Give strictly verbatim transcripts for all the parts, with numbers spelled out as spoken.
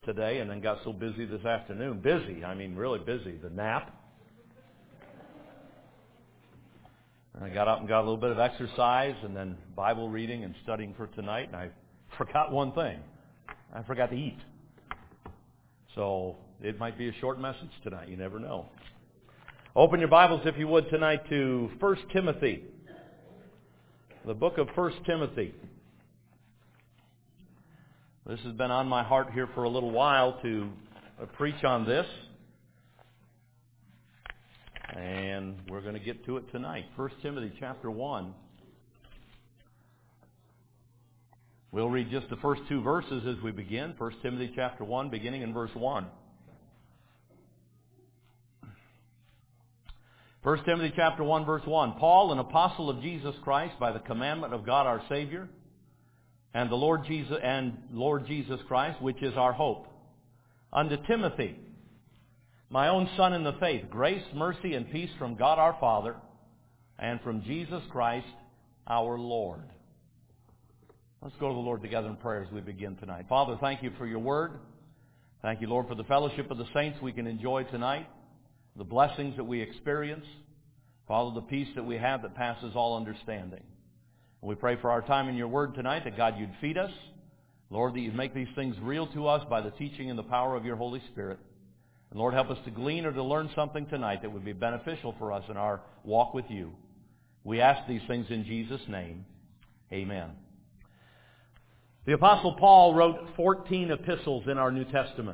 today and then got so busy this afternoon. Busy, I mean really busy. The nap. And I got up and got a little bit of exercise and then Bible reading and studying for tonight. And I forgot one thing. I forgot to eat. So it might be a short message tonight. You never know. Open your Bibles, if you would, tonight to First Timothy. The book of First Timothy. This has been on my heart here for a little while to uh, preach on this. And we're going to get to it tonight. First Timothy chapter one. We'll read just the first two verses as we begin. First Timothy chapter one, beginning in verse one. First Timothy chapter one, verse one. Paul, an apostle of Jesus Christ, by the commandment of God our Savior, and the Lord Jesus and Lord Jesus Christ, which is our hope. Unto Timothy, my own son in the faith, grace, mercy, and peace from God our Father, and from Jesus Christ our Lord. Let's go to the Lord together in prayer as we begin tonight. Father, thank you for your word. Thank you, Lord, for the fellowship of the saints we can enjoy tonight, the blessings that we experience. Father, the peace that we have that passes all understanding. And we pray for our time in your word tonight, that God, you'd feed us. Lord, that you'd make these things real to us by the teaching and the power of your Holy Spirit. And Lord, help us to glean or to learn something tonight that would be beneficial for us in our walk with you. We ask these things in Jesus' name. Amen. The Apostle Paul wrote fourteen epistles in our New Testament.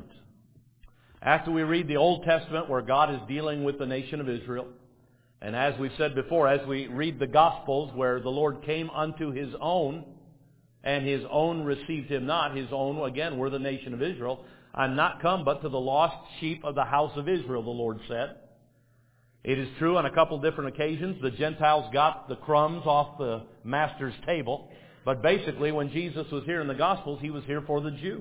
After we read the Old Testament where God is dealing with the nation of Israel, and as we said before, as we read the Gospels where the Lord came unto his own, and his own received him not, his own, again, were the nation of Israel. I'm not come but to the lost sheep of the house of Israel, the Lord said. It is true on a couple different occasions the Gentiles got the crumbs off the master's table, but basically when Jesus was here in the Gospels, he was here for the Jew.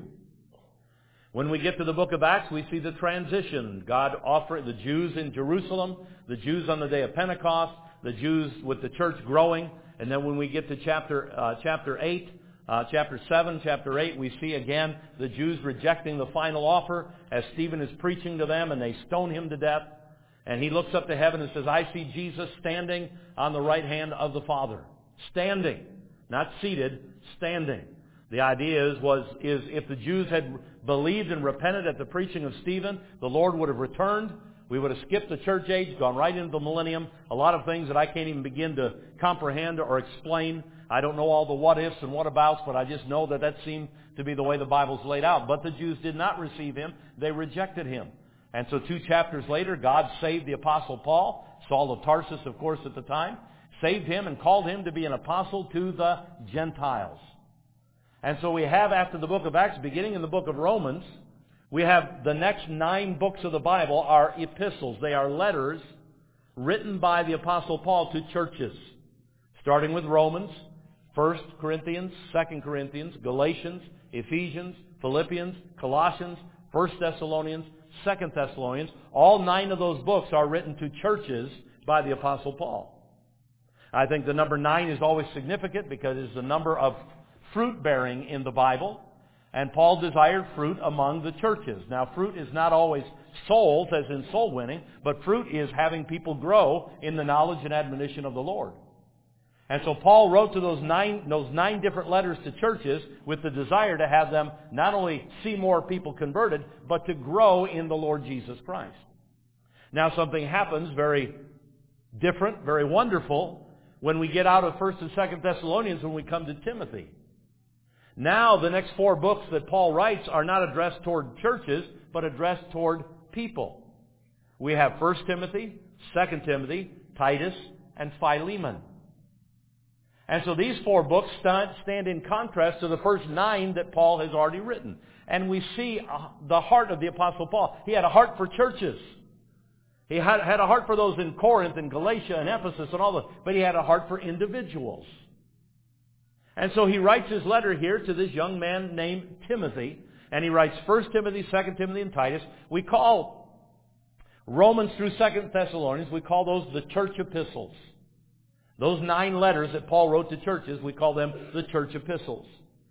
When we get to the book of Acts, we see the transition. God offered the Jews in Jerusalem, the Jews on the day of Pentecost, the Jews with the church growing. And then when we get to chapter uh, chapter eight, uh, chapter seven, chapter eight, we see again the Jews rejecting the final offer as Stephen is preaching to them and they stone him to death. And he looks up to heaven and says, I see Jesus standing on the right hand of the Father. Standing, not seated, standing. The idea is, was, is if the Jews had believed and repented at the preaching of Stephen, the Lord would have returned. We would have skipped the church age, gone right into the millennium. A lot of things that I can't even begin to comprehend or explain. I don't know all the what-ifs and what-abouts, but I just know that that seemed to be the way the Bible's laid out. But the Jews did not receive him. They rejected him. And so two chapters later, God saved the Apostle Paul, Saul of Tarsus, of course, at the time, saved him and called him to be an apostle to the Gentiles. And so we have, after the book of Acts, beginning in the book of Romans, we have the next nine books of the Bible are epistles. They are letters written by the Apostle Paul to churches, starting with Romans, First Corinthians, Second Corinthians, Galatians, Ephesians, Philippians, Colossians, First Thessalonians, Second Thessalonians. All nine of those books are written to churches by the Apostle Paul. I think the number nine is always significant because it's the number of fruit bearing in the Bible, and Paul desired fruit among the churches. Now, fruit is not always souls, as in soul winning, but fruit is having people grow in the knowledge and admonition of the Lord. And so Paul wrote to those nine, those nine different letters to churches with the desire to have them not only see more people converted, but to grow in the Lord Jesus Christ. Now, something happens very different, very wonderful, when we get out of First and Second Thessalonians when we come to Timothy. Now, the next four books that Paul writes are not addressed toward churches, but addressed toward people. We have First Timothy, Second Timothy, Titus, and Philemon. And so these four books stand in contrast to the first nine that Paul has already written. And we see the heart of the Apostle Paul. He had a heart for churches. He had, had a heart for those in Corinth and Galatia and Ephesus and all that, but he had a heart for individuals. And so he writes his letter here to this young man named Timothy, and he writes First Timothy, Second Timothy, and Titus. We call Romans through Second Thessalonians, we call those the church epistles. Those nine letters that Paul wrote to churches, we call them the church epistles.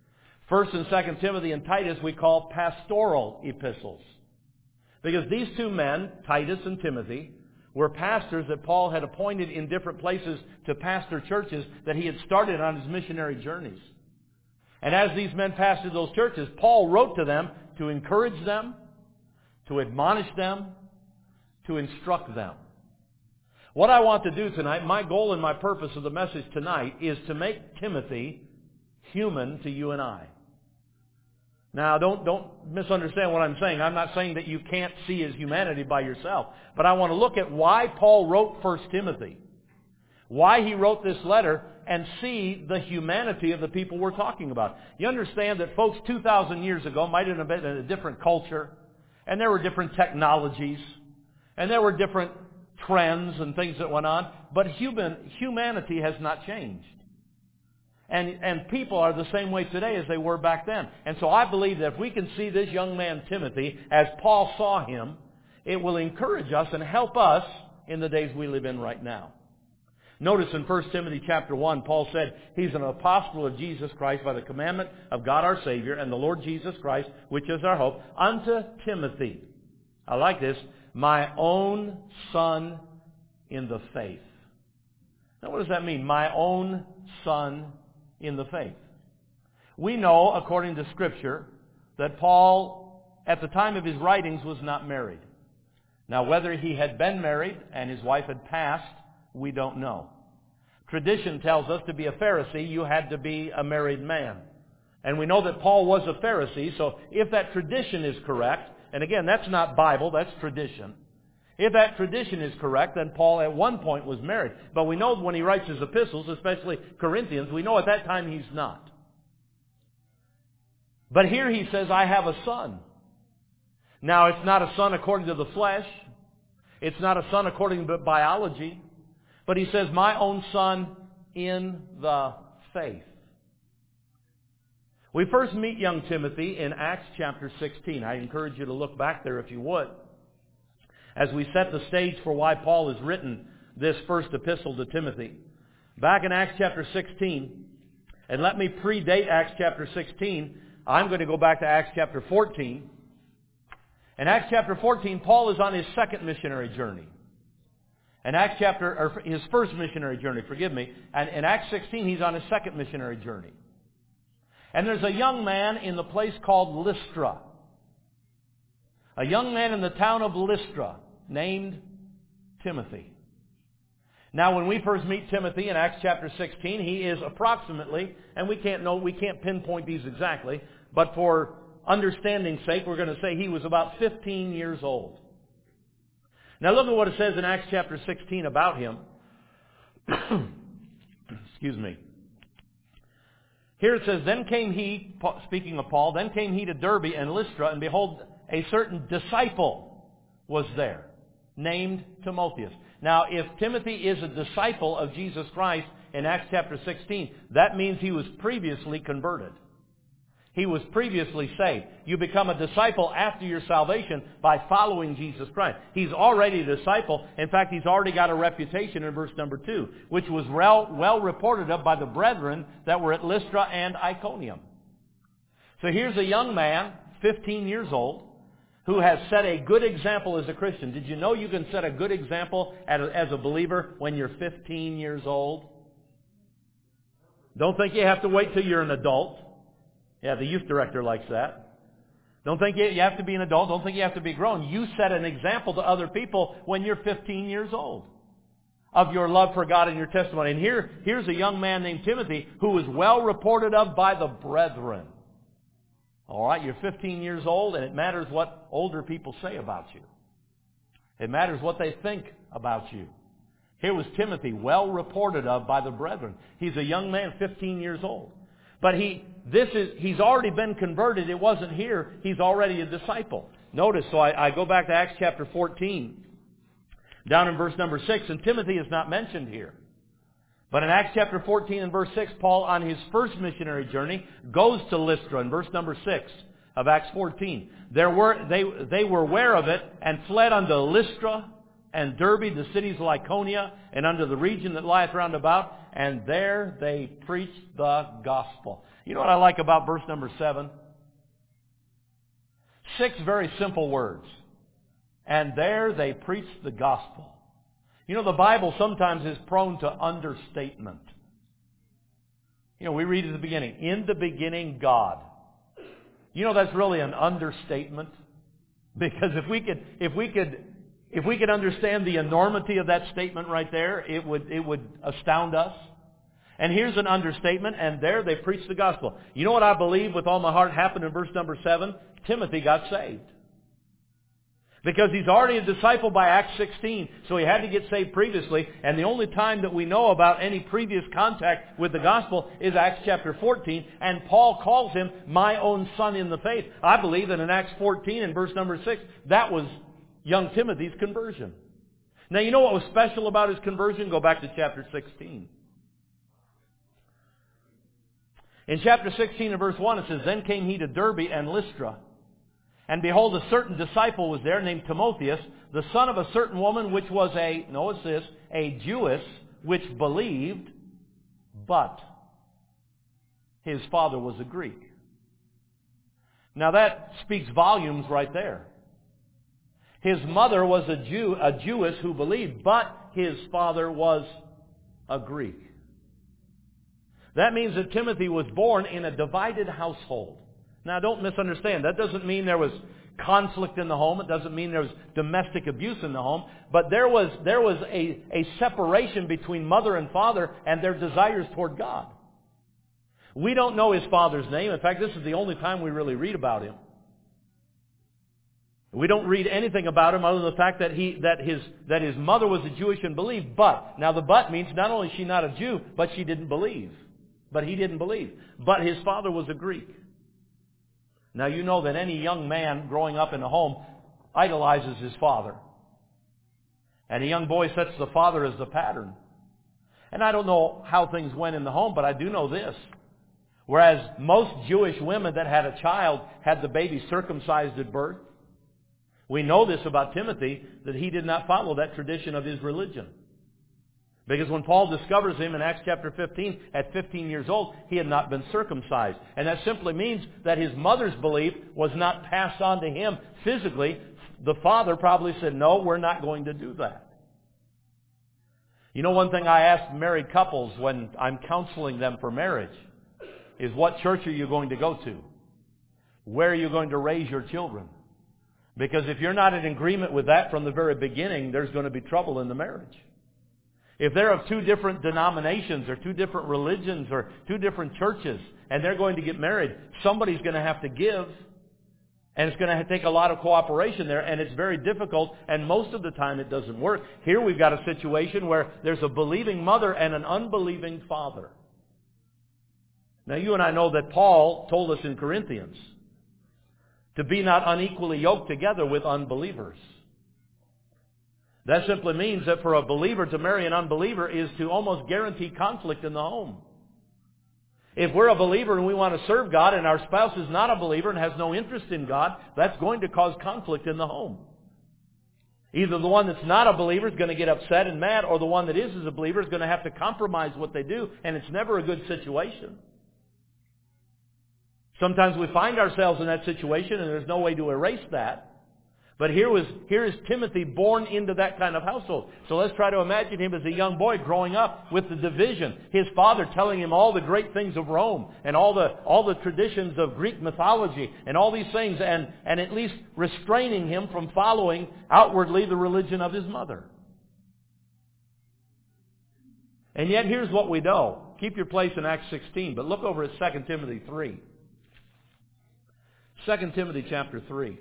First and Second Timothy and Titus we call pastoral epistles. Because these two men, Titus and Timothy, were pastors that Paul had appointed in different places to pastor churches that he had started on his missionary journeys. And as these men pastored those churches, Paul wrote to them to encourage them, to admonish them, to instruct them. What I want to do tonight, my goal and my purpose of the message tonight, is to make Timothy human to you and I. Now, don't, don't misunderstand what I'm saying. I'm not saying that you can't see his humanity by yourself. But I want to look at why Paul wrote First Timothy. Why he wrote this letter, and see the humanity of the people we're talking about. You understand that folks two thousand years ago might have been in a different culture, and there were different technologies, and there were different trends and things that went on, but human humanity has not changed. And, and people are the same way today as they were back then. And so I believe that if we can see this young man Timothy as Paul saw him, it will encourage us and help us in the days we live in right now. Notice in First Timothy chapter one, Paul said, he's an apostle of Jesus Christ by the commandment of God our Savior and the Lord Jesus Christ, which is our hope, unto Timothy. I like this. My own son in the faith. Now what does that mean? My own son in the faith. We know, according to Scripture, that Paul, at the time of his writings, was not married. Now whether he had been married and his wife had passed, we don't know. Tradition tells us to be a Pharisee, you had to be a married man. And we know that Paul was a Pharisee, so if that tradition is correct, and again, that's not Bible, that's tradition. If that tradition is correct, then Paul at one point was married. But we know when he writes his epistles, especially Corinthians, we know at that time he's not. But here he says, I have a son. Now, it's not a son according to the flesh. It's not a son according to biology. But he says, my own son in the faith. We first meet young Timothy in Acts chapter sixteen. I encourage you to look back there if you would, as we set the stage for why Paul has written this first epistle to Timothy. Back in Acts chapter sixteen, and let me predate Acts chapter sixteen, I'm going to go back to Acts chapter fourteen. In Acts chapter fourteen, Paul is on his second missionary journey. In Acts chapter, or his first missionary journey, forgive me. And in Acts sixteen, he's on his second missionary journey. And there's a young man in the place called Lystra. A young man in the town of Lystra named Timothy. Now, when we first meet Timothy in Acts chapter sixteen, he is approximately, and we can't know, we can't pinpoint these exactly, but for understanding's sake, we're going to say he was about fifteen years old. Now look at what it says in Acts chapter sixteen about him. Excuse me. Here it says, then came he, speaking of Paul, then came he to Derbe and Lystra, and behold, a certain disciple was there, named Timotheus. Now, if Timothy is a disciple of Jesus Christ in Acts chapter sixteen, that means he was previously converted. He was previously saved. You become a disciple after your salvation by following Jesus Christ. He's already a disciple. In fact, he's already got a reputation in verse number two, which was well, well reported of by the brethren that were at Lystra and Iconium. So here's a young man, fifteen years old, who has set a good example as a Christian. Did you know you can set a good example as a believer when you're fifteen years old? Don't think you have to wait till you're an adult. Yeah, the youth director likes that. Don't think you have to be an adult. Don't think you have to be grown. You set an example to other people when you're fifteen years old of your love for God and your testimony. And here, here's a young man named Timothy who was well reported of by the brethren. All right, you're fifteen years old, and it matters what older people say about you. It matters what they think about you. Here was Timothy, well reported of by the brethren. He's a young man, fifteen years old. But he, this is, he's already been converted. It wasn't here. He's already a disciple. Notice, so I, I go back to Acts chapter fourteen, down in verse number six, and Timothy is not mentioned here. But in Acts chapter fourteen and verse six, Paul, on his first missionary journey, goes to Lystra in verse number six of Acts fourteen. There were, they, they were aware of it and fled unto Lystra and Derbe, the cities of Lycaonia, and unto the region that lieth round about. and there they preached the gospel. You know what I like about verse number seven? Six very simple words. And there they preached the gospel. You know, the Bible sometimes is prone to understatement. You know, we read at the beginning, in the beginning, God. You know, that's really an understatement. Because if we could, if we could, if we could understand the enormity of that statement right there, it would, it would astound us. And here's an understatement, and there they preached the gospel. You know what I believe with all my heart happened in verse number seven? Timothy got saved. Because he's already a disciple by Acts sixteen, so he had to get saved previously. And the only time that we know about any previous contact with the gospel is Acts chapter fourteen. And Paul calls him my own son in the faith. I believe that in Acts fourteen and verse number six, that was young Timothy's conversion. Now you know what was special about his conversion? Go back to chapter sixteen. In chapter sixteen and verse one it says, Then came he to Derbe and Lystra. And behold, a certain disciple was there named Timotheus, the son of a certain woman which was a, notice this, a Jewess which believed, but his father was a Greek. Now that speaks volumes right there. His mother was a Jew, a Jewess who believed, but his father was a Greek. That means that Timothy was born in a divided household. Now, don't misunderstand. That doesn't mean there was conflict in the home. It doesn't mean there was domestic abuse in the home. But there was, there was a, a separation between mother and father and their desires toward God. We don't know his father's name. In fact, this is the only time we really read about him. We don't read anything about him other than the fact that he that his that his mother was a Jewish and believed. But, now the but means not only is she not a Jew, but she didn't believe. But he didn't believe. But his father was a Greek. Now you know that any young man growing up in a home idolizes his father. And a young boy sets the father as the pattern. And I don't know how things went in the home, but I do know this. Whereas most Jewish women that had a child had the baby circumcised at birth, we know this about Timothy, that he did not follow that tradition of his religion. Because when Paul discovers him in Acts chapter fifteen, at fifteen years old, he had not been circumcised. And that simply means that his mother's belief was not passed on to him physically. The father probably said, no, we're not going to do that. You know, one thing I ask married couples when I'm counseling them for marriage is, what church are you going to go to? Where are you going to raise your children? Because if you're not in agreement with that from the very beginning, there's going to be trouble in the marriage. If they're of two different denominations or two different religions or two different churches and they're going to get married, somebody's going to have to give, and it's going to take a lot of cooperation there, and it's very difficult, and most of the time it doesn't work. Here we've got a situation where there's a believing mother and an unbelieving father. Now you and I know that Paul told us in Corinthians to be not unequally yoked together with unbelievers. That simply means that for a believer to marry an unbeliever is to almost guarantee conflict in the home. If we're a believer and we want to serve God and our spouse is not a believer and has no interest in God, that's going to cause conflict in the home. Either the one that's not a believer is going to get upset and mad, or the one that is is a believer is going to have to compromise what they do, and it's never a good situation. Sometimes we find ourselves in that situation and there's no way to erase that. But here was here is Timothy born into that kind of household. So let's try to imagine him as a young boy growing up with the division. His father telling him all the great things of Rome and all the all the traditions of Greek mythology and all these things, and, and at least restraining him from following outwardly the religion of his mother. And yet here's what we know. Keep your place in Acts sixteen, but look over at Second Timothy three. Second Timothy chapter three.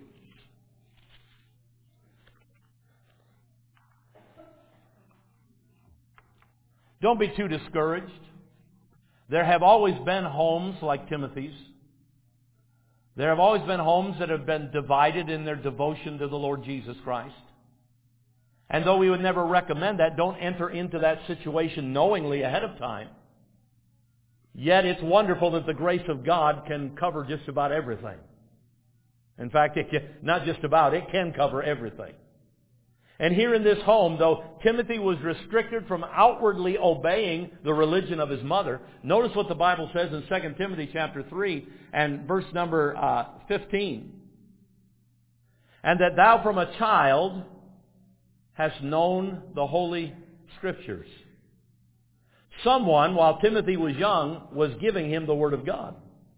Don't be too discouraged. There have always been homes like Timothy's. There have always been homes that have been divided in their devotion to the Lord Jesus Christ. And though we would never recommend that, don't enter into that situation knowingly ahead of time. Yet it's wonderful that the grace of God can cover just about everything. In fact, it can, not just about, it can cover everything. And here in this home, though Timothy was restricted from outwardly obeying the religion of his mother, notice what the Bible says in Second Timothy chapter three and verse number uh, fifteen. And that thou from a child hast known the Holy Scriptures. Someone, while Timothy was young, was giving him the Word of God.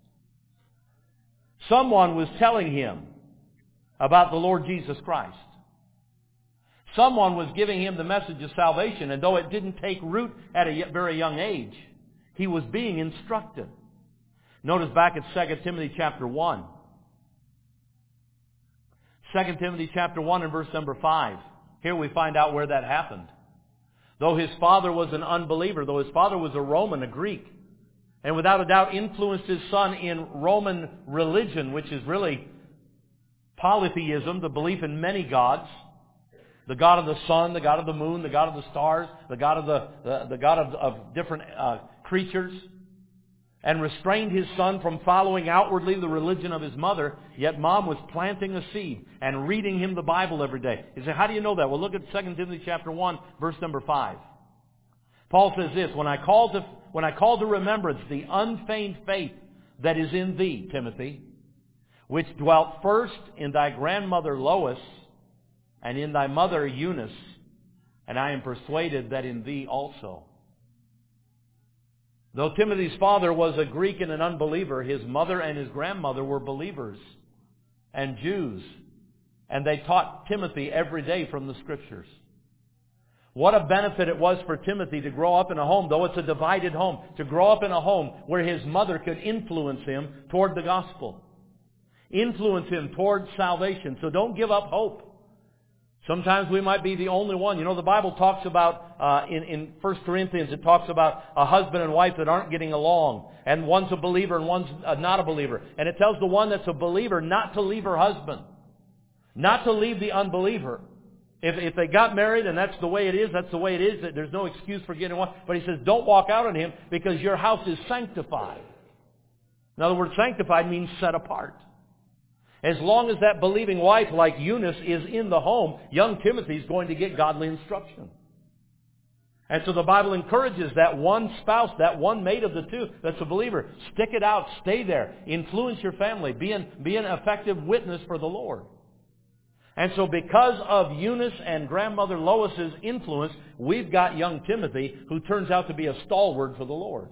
Someone was telling him about the Lord Jesus Christ. Someone was giving him the message of salvation, and though it didn't take root at a very young age, he was being instructed. Notice back at Second Timothy chapter one. Second Timothy chapter one and verse number five. Here we find out where that happened. Though his father was an unbeliever, though his father was a Roman, a Greek, and without a doubt influenced his son in Roman religion, which is really polytheism, the belief in many gods. The God of the sun, the God of the moon, the God of the stars, the God of the, the, the God of, of different uh, creatures, and restrained his son from following outwardly the religion of his mother, yet mom was planting a seed and reading him the Bible every day. You say, how do you know that? Well, look at Second Timothy chapter one, verse number five. Paul says this, When I call to, when I call to remembrance the unfeigned faith that is in thee, Timothy, which dwelt first in thy grandmother Lois, and in thy mother Eunice, and I am persuaded that in thee also. Though Timothy's father was a Greek and an unbeliever, his mother and his grandmother were believers and Jews, and they taught Timothy every day from the Scriptures. What a benefit it was for Timothy to grow up in a home, though it's a divided home, to grow up in a home where his mother could influence him toward the gospel, influence him toward salvation. So don't give up hope. Sometimes we might be the only one. You know, the Bible talks about, uh, in, in First Corinthians, it talks about a husband and wife that aren't getting along. And one's a believer and one's uh, not a believer. And it tells the one that's a believer not to leave her husband. Not to leave the unbeliever. If, if they got married and that's the way it is, that's the way it is. There's no excuse for getting one. But he says, don't walk out on him because your house is sanctified. In other words, sanctified means set apart. As long as that believing wife like Eunice is in the home, young Timothy is going to get godly instruction. And so the Bible encourages that one spouse, that one mate of the two that's a believer, stick it out, stay there, influence your family, be an, be an effective witness for the Lord. And so because of Eunice and grandmother Lois's influence, we've got young Timothy who turns out to be a stalwart for the Lord.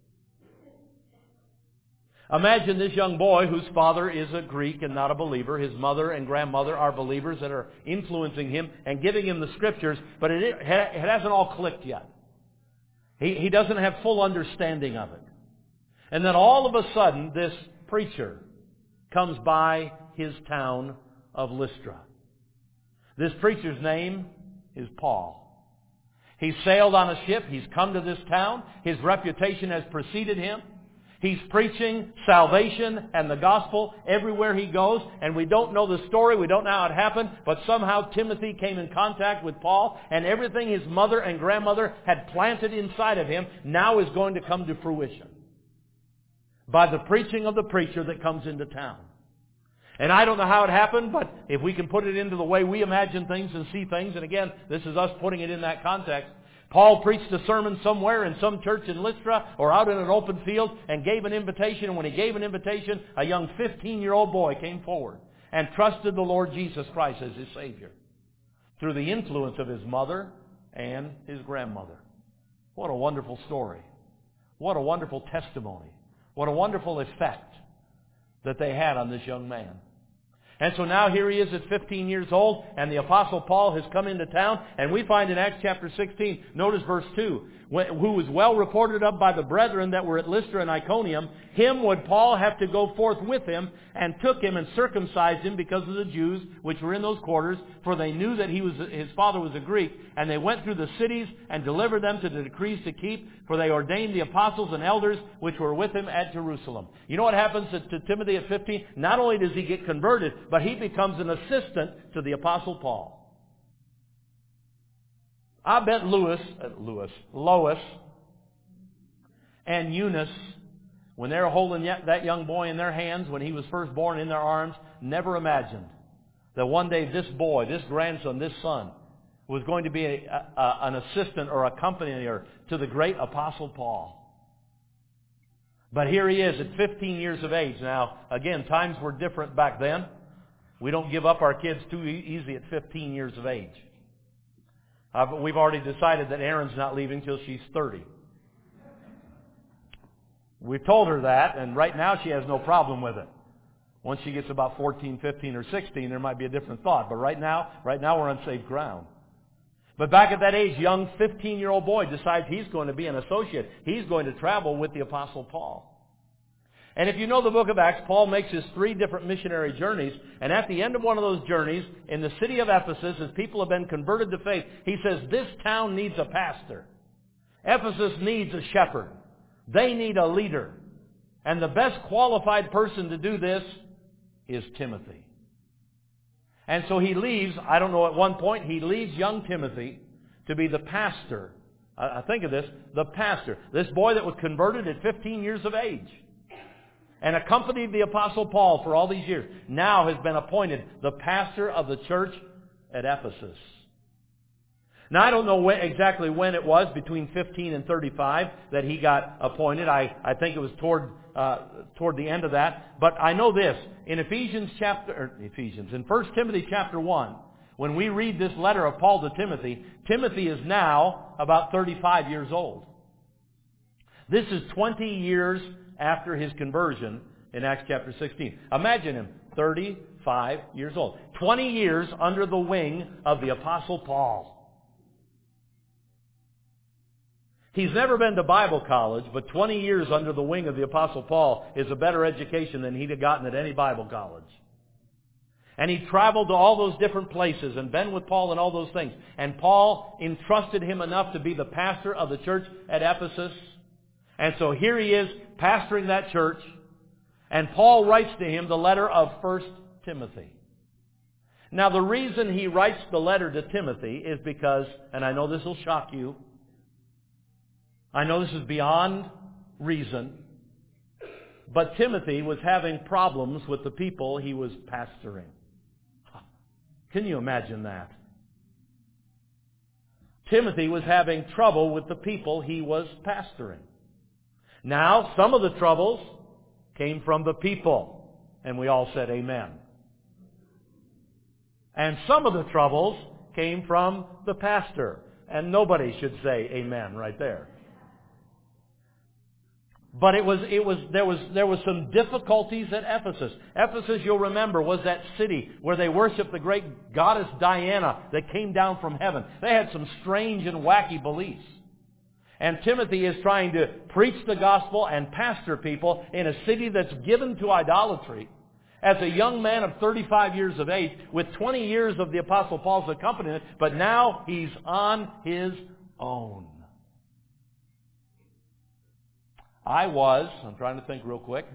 Imagine this young boy whose father is a Greek and not a believer. His mother and grandmother are believers that are influencing him and giving him the Scriptures, but it, it hasn't all clicked yet. He, he doesn't have full understanding of it. And then all of a sudden, this preacher comes by his town of Lystra. This preacher's name is Paul. He sailed on a ship. He's come to this town. His reputation has preceded him. He's preaching salvation and the gospel everywhere he goes. And we don't know the story. We don't know how it happened. But somehow Timothy came in contact with Paul. And everything his mother and grandmother had planted inside of him now is going to come to fruition. By the preaching of the preacher that comes into town. And I don't know how it happened, but if we can put it into the way we imagine things and see things, and again, this is us putting it in that context, Paul preached a sermon somewhere in some church in Lystra or out in an open field and gave an invitation. And when he gave an invitation, a young fifteen-year-old boy came forward and trusted the Lord Jesus Christ as his Savior through the influence of his mother and his grandmother. What a wonderful story. What a wonderful testimony. What a wonderful effect that they had on this young man. And so now here he is at fifteen years old, and the Apostle Paul has come into town, and we find in Acts chapter sixteen, notice verse two, who was well reported of by the brethren that were at Lystra and Iconium, him would Paul have to go forth with him, and took him and circumcised him because of the Jews which were in those quarters, for they knew that he was his father was a Greek, and they went through the cities and delivered them to the decrees to keep, for they ordained the apostles and elders which were with him at Jerusalem. You know what happens to, to Timothy at fifteen? Not only does he get converted, but he becomes an assistant to the Apostle Paul. I bet Lewis, uh, Lewis, Lois and Eunice, when they were holding that young boy in their hands when he was first born in their arms, never imagined that one day this boy, this grandson, this son, was going to be a, a, an assistant or accompanier to the great Apostle Paul. But here he is at fifteen years of age. Now, again, times were different back then. We don't give up our kids too e- easy at fifteen years of age. Uh, but we've already decided that Erin's not leaving till she's thirty. We've told her that, and right now she has no problem with it. Once she gets about fourteen, fifteen, or sixteen, there might be a different thought. But right now, right now we're on safe ground. But back at that age, young fifteen-year-old boy decides he's going to be an associate. He's going to travel with the Apostle Paul. And if you know the book of Acts, Paul makes his three different missionary journeys. And at the end of one of those journeys, in the city of Ephesus, as people have been converted to faith, he says, this town needs a pastor. Ephesus needs a shepherd. They need a leader. And the best qualified person to do this is Timothy. And so he leaves, I don't know, at one point, he leaves young Timothy to be the pastor. I think of this, the pastor. This boy that was converted at fifteen years of age and accompanied the Apostle Paul for all these years, now has been appointed the pastor of the church at Ephesus. Now, I don't know when, exactly when it was, between fifteen and thirty-five, that he got appointed. I, I think it was toward uh, toward the end of that. But I know this, in Ephesians chapter, or Ephesians, in First Timothy chapter one, when we read this letter of Paul to Timothy, Timothy is now about thirty-five years old. This is twenty years after his conversion in Acts chapter sixteen. Imagine him, thirty-five years old. twenty years under the wing of the Apostle Paul. He's never been to Bible college, but twenty years under the wing of the Apostle Paul is a better education than he'd have gotten at any Bible college. And he traveled to all those different places and been with Paul and all those things. And Paul entrusted him enough to be the pastor of the church at Ephesus. And so here he is pastoring that church. And Paul writes to him the letter of First Timothy. Now the reason he writes the letter to Timothy is because, and I know this will shock you, I know this is beyond reason, but Timothy was having problems with the people he was pastoring. Can you imagine that? Timothy was having trouble with the people he was pastoring. Now, some of the troubles came from the people, and we all said amen. And some of the troubles came from the pastor, and nobody should say amen right there. But it was, it was, there was, there was some difficulties at Ephesus. Ephesus, you'll remember, was that city where they worshiped the great goddess Diana that came down from heaven. They had some strange and wacky beliefs. And Timothy is trying to preach the gospel and pastor people in a city that's given to idolatry. As a young man of thirty-five years of age, with twenty years of the Apostle Paul's accompaniment, but now he's on his own. I was, I'm trying to think real quick,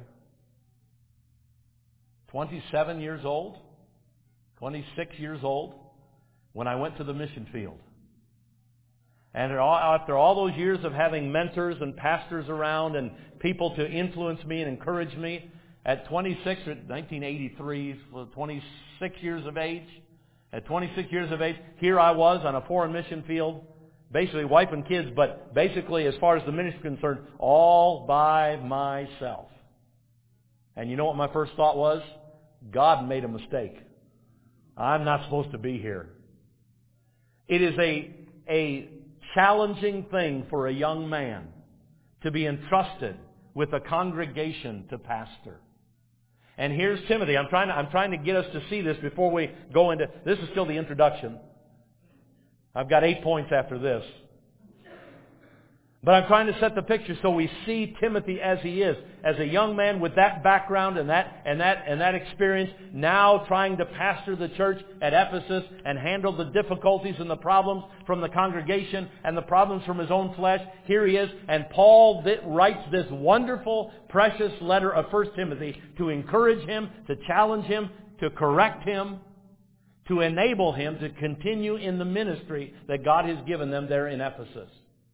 twenty-seven years old, twenty-six years old, when I went to the mission field. And after all those years of having mentors and pastors around and people to influence me and encourage me, at twenty-six, nineteen eighty-three, twenty-six years of age, at twenty-six years of age, here I was on a foreign mission field, basically wife and kids, but basically, as far as the ministry is concerned, all by myself. And you know what my first thought was? God made a mistake. I'm not supposed to be here. It is a, a challenging thing for a young man to be entrusted with a congregation to pastor. And here's Timothy. I'm trying to, I'm trying to get us to see this before we go into, this is still the introduction. I've got eight points after this. But I'm trying to set the picture so we see Timothy as he is, as a young man with that background and that and that and that experience, now trying to pastor the church at Ephesus and handle the difficulties and the problems from the congregation and the problems from his own flesh. Here he is, and Paul writes this wonderful, precious letter of First Timothy to encourage him, to challenge him, to correct him, to enable him to continue in the ministry that God has given them there in Ephesus.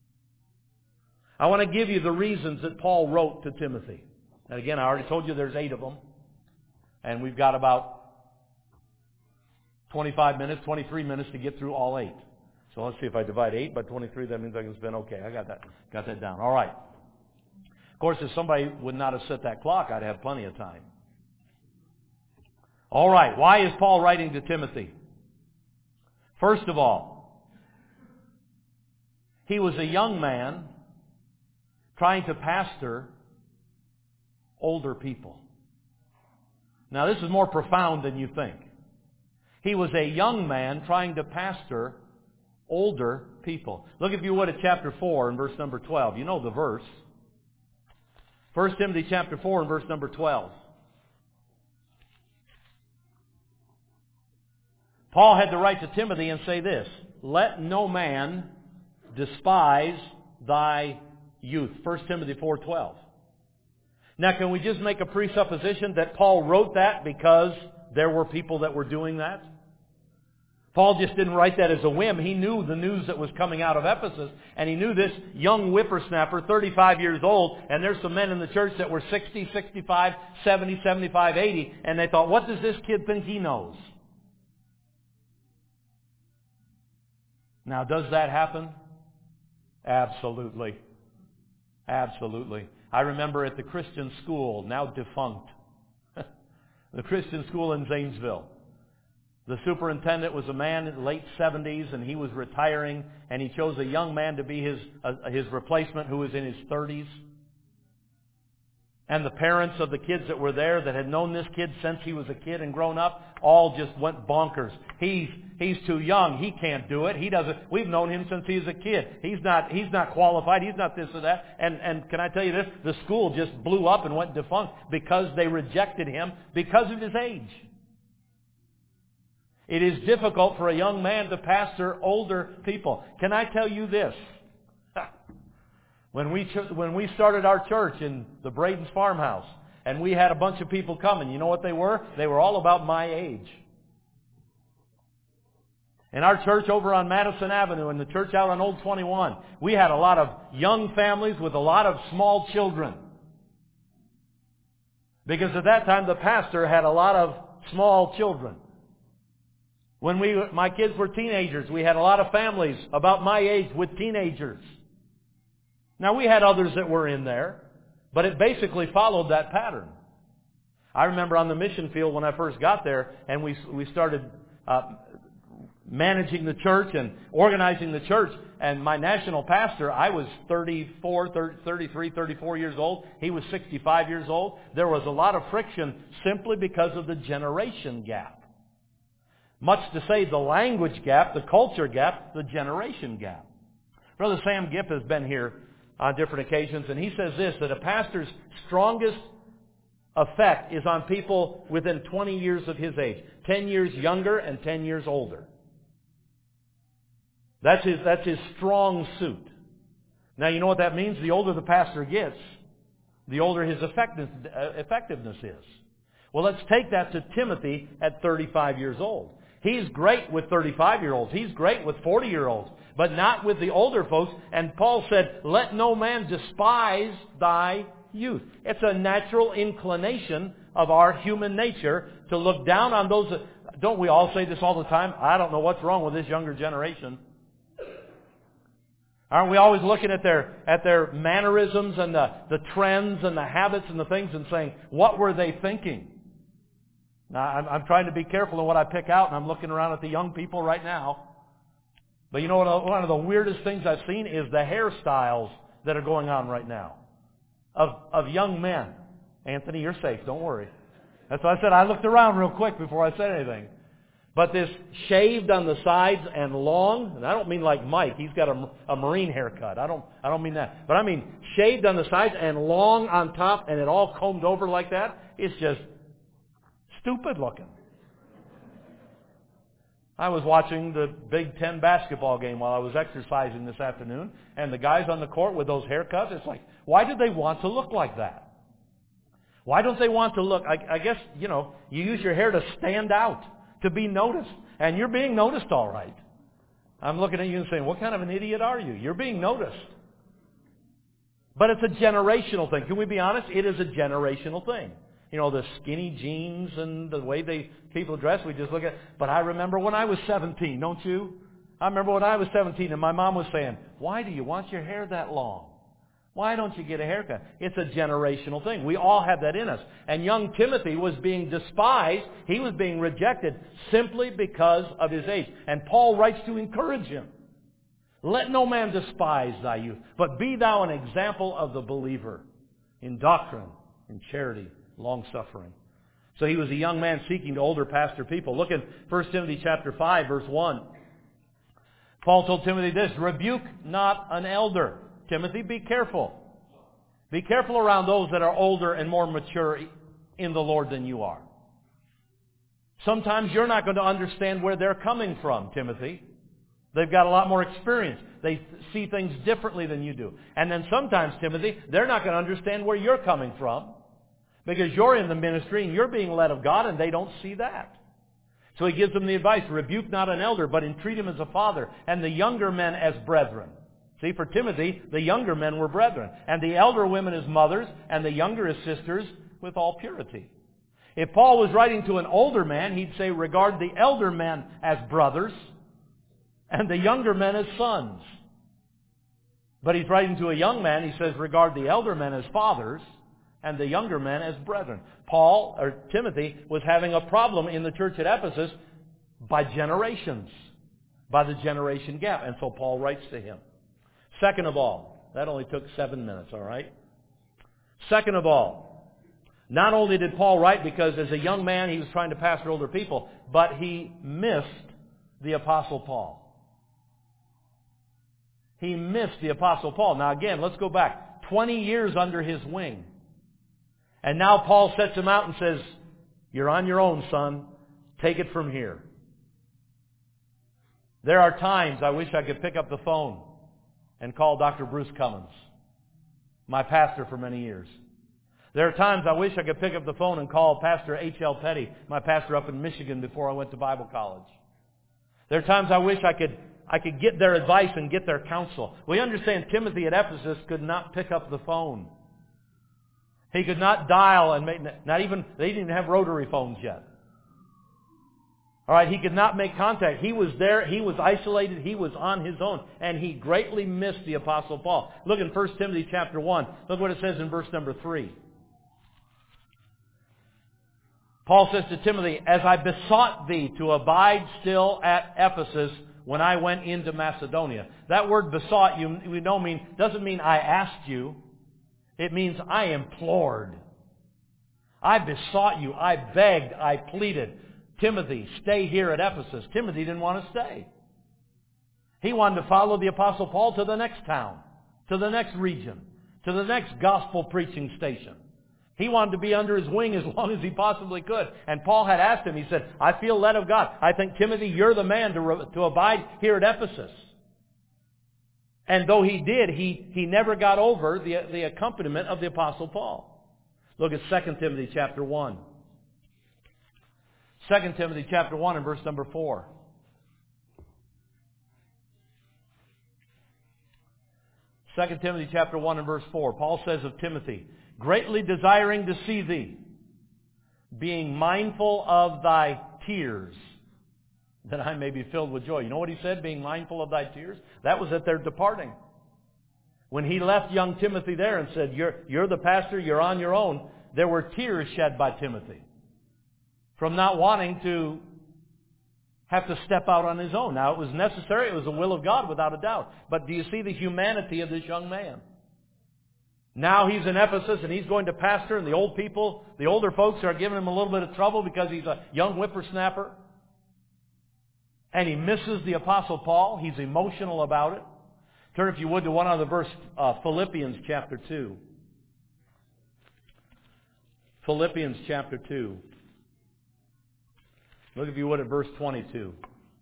I want to give you the reasons that Paul wrote to Timothy. And again, I already told you there's eight of them. And we've got about twenty-five minutes, twenty-three minutes to get through all eight. So let's see, if I divide eight by twenty-three, that means I can spend, okay, I got that, got that down. All right. Of course, if somebody would not have set that clock, I'd have plenty of time. All right, why is Paul writing to Timothy? First of all, he was a young man trying to pastor older people. Now, this is more profound than you think. He was a young man trying to pastor older people. Look, if you would, at chapter four and verse number twelve. You know the verse. First Timothy chapter four and verse number twelve. Paul had to write to Timothy and say this: let no man despise thy youth. First Timothy four twelve. Now, can we just make a presupposition that Paul wrote that because there were people that were doing that? Paul just didn't write that as a whim. He knew the news that was coming out of Ephesus, and he knew this young whippersnapper, thirty-five years old, and there's some men in the church that were sixty, sixty-five, seventy, seventy-five, eighty, and they thought, what does this kid think he knows? Now, does that happen? Absolutely. Absolutely. I remember at the Christian school, now defunct, the Christian school in Zanesville. The superintendent was a man in the late seventies, and he was retiring, and he chose a young man to be his uh, his replacement who was in his thirties. And the parents of the kids that were there that had known this kid since he was a kid and grown up all just went bonkers. He's he's too young. He can't do it. He doesn't. We've known him since he was a kid. He's not he's not qualified. He's not this or that. And and can I tell you this? The school just blew up and went defunct because they rejected him because of his age. It is difficult for a young man to pastor older people. Can I tell you this? When we when we started our church in the Braden's farmhouse, and we had a bunch of people coming, you know what they were? They were all about my age. In our church over on Madison Avenue and the church out on Old twenty-one, we had a lot of young families with a lot of small children. Because at that time the pastor had a lot of small children. When we, my kids were teenagers, we had a lot of families about my age with teenagers. Now, we had others that were in there, but it basically followed that pattern. I remember on the mission field when I first got there, and we we started uh, managing the church and organizing the church, and my national pastor, I was thirty-four, thirty-three, thirty-four years old. He was sixty-five years old. There was a lot of friction simply because of the generation gap. Much to say the language gap, the culture gap, the generation gap. Brother Sam Gipp has been here on different occasions, and he says this, that a pastor's strongest effect is on people within twenty years of his age. ten years younger and ten years older. That's his, that's his strong suit. Now, you know what that means? The older the pastor gets, the older his effectiveness is. Well, let's take that to Timothy at thirty-five years old. He's great with thirty-five-year-olds. He's great with forty-year-olds, but not with the older folks. And Paul said, let no man despise thy youth. It's a natural inclination of our human nature to look down on those. Don't we all say this all the time? I don't know what's wrong with this younger generation. Aren't we always looking at their at their mannerisms and the, the trends and the habits and the things and saying, what were they thinking? Now, I'm, I'm trying to be careful of what I pick out, and I'm looking around at the young people right now. But you know what? One of the weirdest things I've seen is the hairstyles that are going on right now of of young men. Anthony, you're safe. Don't worry. That's why I said I looked around real quick before I said anything. But this shaved on the sides and long, and I don't mean like Mike. He's got a, a Marine haircut. I don't I don't mean that. But I mean shaved on the sides and long on top, and it all combed over like that. It's just stupid looking. I was watching the Big Ten basketball game while I was exercising this afternoon, and the guys on the court with those haircuts, it's like, why do they want to look like that? Why don't they want to look, I, I guess, you know, you use your hair to stand out, to be noticed, and you're being noticed all right. I'm looking at you and saying, what kind of an idiot are you? You're being noticed. But it's a generational thing. Can we be honest? It is a generational thing. You know, the skinny jeans and the way they people dress, we just look at. But I remember when I was seventeen, don't you? I remember when I was seventeen and my mom was saying, "Why do you want your hair that long? Why don't you get a haircut?" It's a generational thing. We all have that in us. And young Timothy was being despised. He was being rejected simply because of his age. And Paul writes to encourage him. Let no man despise thy youth, but be thou an example of the believer in doctrine, in charity, long-suffering. So he was a young man seeking to older pastor people. Look at First Timothy chapter five, verse one. Paul told Timothy this, "Rebuke not an elder." Timothy, be careful. Be careful around those that are older and more mature in the Lord than you are. Sometimes you're not going to understand where they're coming from, Timothy. They've got a lot more experience. They see things differently than you do. And then sometimes, Timothy, they're not going to understand where you're coming from because you're in the ministry and you're being led of God and they don't see that. So he gives them the advice, rebuke not an elder, but entreat him as a father, and the younger men as brethren. See, for Timothy, the younger men were brethren, and the elder women as mothers, and the younger as sisters with all purity. If Paul was writing to an older man, he'd say, regard the elder men as brothers, and the younger men as sons. But he's writing to a young man, he says, regard the elder men as fathers, and the younger men as brethren. Paul, or Timothy, was having a problem in the church at Ephesus by generations, by the generation gap. And so Paul writes to him. Second of all, that only took seven minutes, all right? Second of all, not only did Paul write because as a young man he was trying to pastor older people, but he missed the Apostle Paul. He missed the Apostle Paul. Now again, let's go back. twenty years under his wing. And now Paul sets him out and says, you're on your own, son. Take it from here. There are times I wish I could pick up the phone and call Doctor Bruce Cummins, my pastor for many years. There are times I wish I could pick up the phone and call Pastor H L Petty, my pastor up in Michigan before I went to Bible college. There are times I wish I could I could get their advice and get their counsel. We understand Timothy at Ephesus could not pick up the phone. He could not dial and make, not even, they didn't even have rotary phones yet. All right, he could not make contact. He was there, he was isolated, he was on his own, and he greatly missed the Apostle Paul. Look in First Timothy chapter one. Look what it says in verse number three. Paul says to Timothy, as I besought thee to abide still at Ephesus when I went into Macedonia. That word besought, you, you know, mean doesn't mean I asked you. It means I implored. I besought you. I begged. I pleaded. Timothy, stay here at Ephesus. Timothy didn't want to stay. He wanted to follow the Apostle Paul to the next town, to the next region, to the next gospel preaching station. He wanted to be under his wing as long as he possibly could. And Paul had asked him, he said, I feel led of God. I think, Timothy, you're the man to, re- to abide here at Ephesus. And though he did, he, he never got over the, the accompaniment of the Apostle Paul. Look at Second Timothy chapter one. Second Timothy chapter one and verse number four. Second Timothy chapter one and verse four. Paul says of Timothy, greatly desiring to see thee, being mindful of thy tears, that I may be filled with joy. You know what he said, being mindful of thy tears? That was at their departing. When he left young Timothy there and said, you're, you're the pastor, you're on your own, there were tears shed by Timothy from not wanting to have to step out on his own. Now, it was necessary. It was the will of God, without a doubt. But do you see the humanity of this young man? Now he's in Ephesus and he's going to pastor, and the old people, the older folks are giving him a little bit of trouble because he's a young whippersnapper. And he misses the Apostle Paul. He's emotional about it. Turn, if you would, to one other verse, uh, Philippians chapter two. Philippians chapter two. Look, if you would, at verse twenty-two.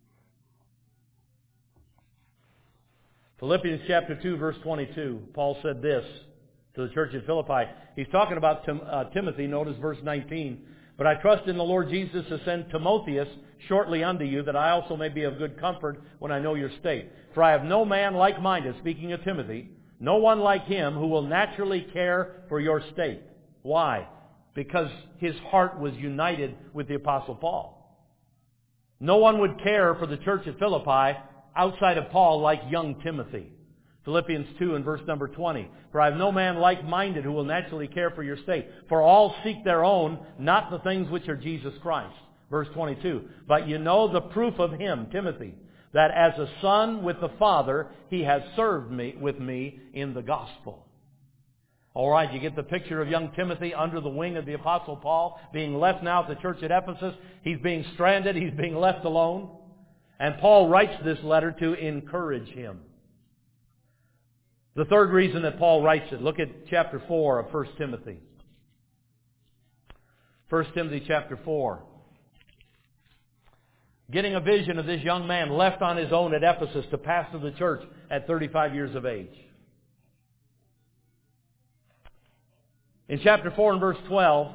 Philippians chapter two, verse twenty-two. Paul said this to the church at Philippi. He's talking about Tim, uh, Timothy. Notice verse nineteen. But I trust in the Lord Jesus to send Timotheus shortly unto you, that I also may be of good comfort when I know your state. For I have no man like-minded, speaking of Timothy, no one like him who will naturally care for your state. Why? Because his heart was united with the Apostle Paul. No one would care for the church at Philippi outside of Paul like young Timothy. Philippians two and verse number twenty. For I have no man like-minded who will naturally care for your state. For all seek their own, not the things which are Jesus Christ. Verse twenty-two. But you know the proof of him, Timothy, that as a son with the Father, he has served me with me in the gospel. All right, you get the picture of young Timothy under the wing of the Apostle Paul, being left now at the church at Ephesus. He's being stranded. He's being left alone. And Paul writes this letter to encourage him. The third reason that Paul writes it, look at chapter four of First Timothy. First Timothy chapter four. Getting a vision of this young man left on his own at Ephesus to pastor the church at thirty-five years of age. In chapter four and verse twelve,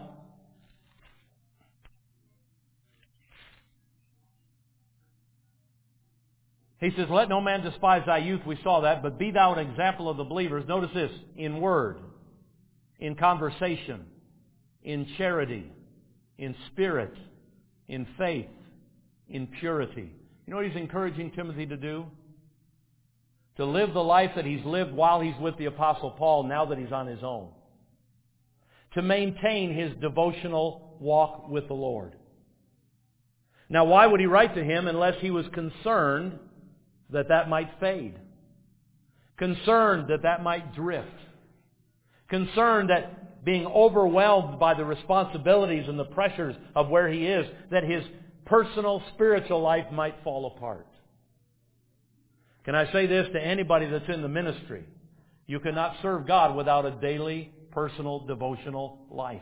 he says, let no man despise thy youth. We saw that. But be thou an example of the believers. Notice this. In word, in conversation, in charity, in spirit, in faith, in purity. You know what he's encouraging Timothy to do? To live the life that he's lived while he's with the Apostle Paul, now that he's on his own. To maintain his devotional walk with the Lord. Now, why would he write to him unless he was concerned that that might fade? Concerned that that might drift? Concerned that being overwhelmed by the responsibilities and the pressures of where he is, that his personal spiritual life might fall apart? Can I say this to anybody that's in the ministry? You cannot serve God without a daily, personal, devotional life.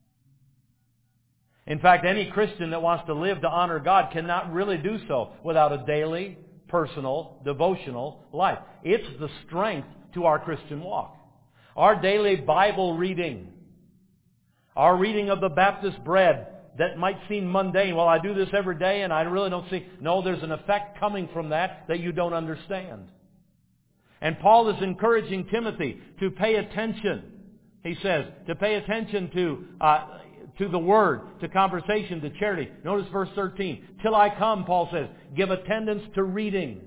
In fact, any Christian that wants to live to honor God cannot really do so without a daily, personal, devotional life. It's the strength to our Christian walk. Our daily Bible reading, our reading of the Baptist bread that might seem mundane. Well, I do this every day and I really don't see. No, there's an effect coming from that that you don't understand. And Paul is encouraging Timothy to pay attention. He says to pay attention to uh, to the Word, to conversation, to charity. Notice verse thirteen. Till I come, Paul says, give attendance to reading.